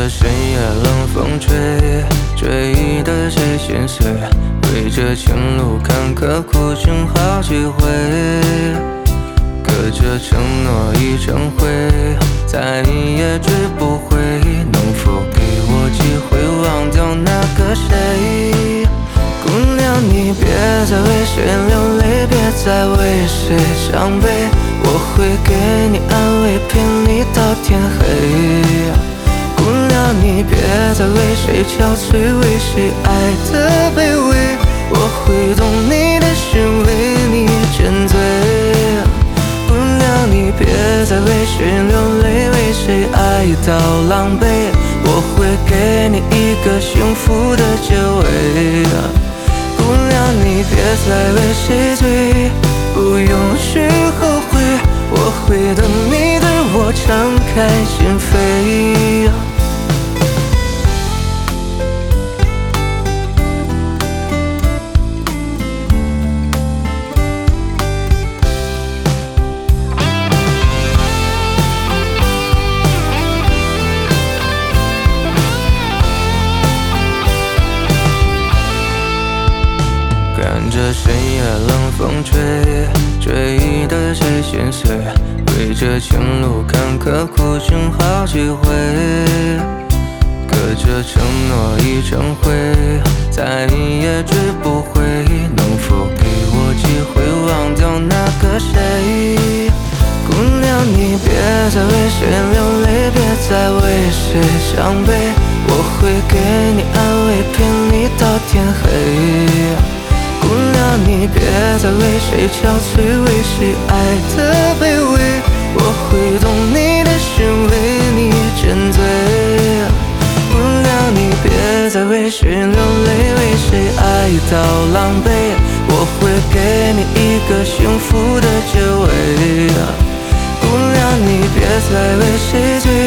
着深夜冷风吹，追得谁心碎？对着情路坎坷苦寻好几回，隔着承诺已成灰，再也追不回。能否给我机会忘掉那个谁？姑娘，你别再为谁流泪，别再为谁伤悲，我会给你安慰，陪你到天黑。姑娘，你别再为谁憔悴，为谁爱得卑微，我会懂你的心，为你沉醉。姑娘，你别再为谁流泪，为谁爱到狼狈，我会给你一个幸福的结尾。姑娘，你别再为谁醉，不用去后悔，我会等你对我敞开心扉。看着深夜冷风吹，追得谁心碎？对着情路坎坷苦寻好几回，隔着承诺已成灰，再也追不回。能否给我机会忘掉那个谁？姑娘，你别再为谁流泪，别再为谁伤悲，我会给你安慰，陪你到天黑。姑娘，你别再为谁憔悴，为谁爱得卑微，我会懂你的心，为你沉醉。姑娘，你别再为谁流泪，为谁爱到狼狈，我会给你一个幸福的结尾。姑娘，你别再为谁醉，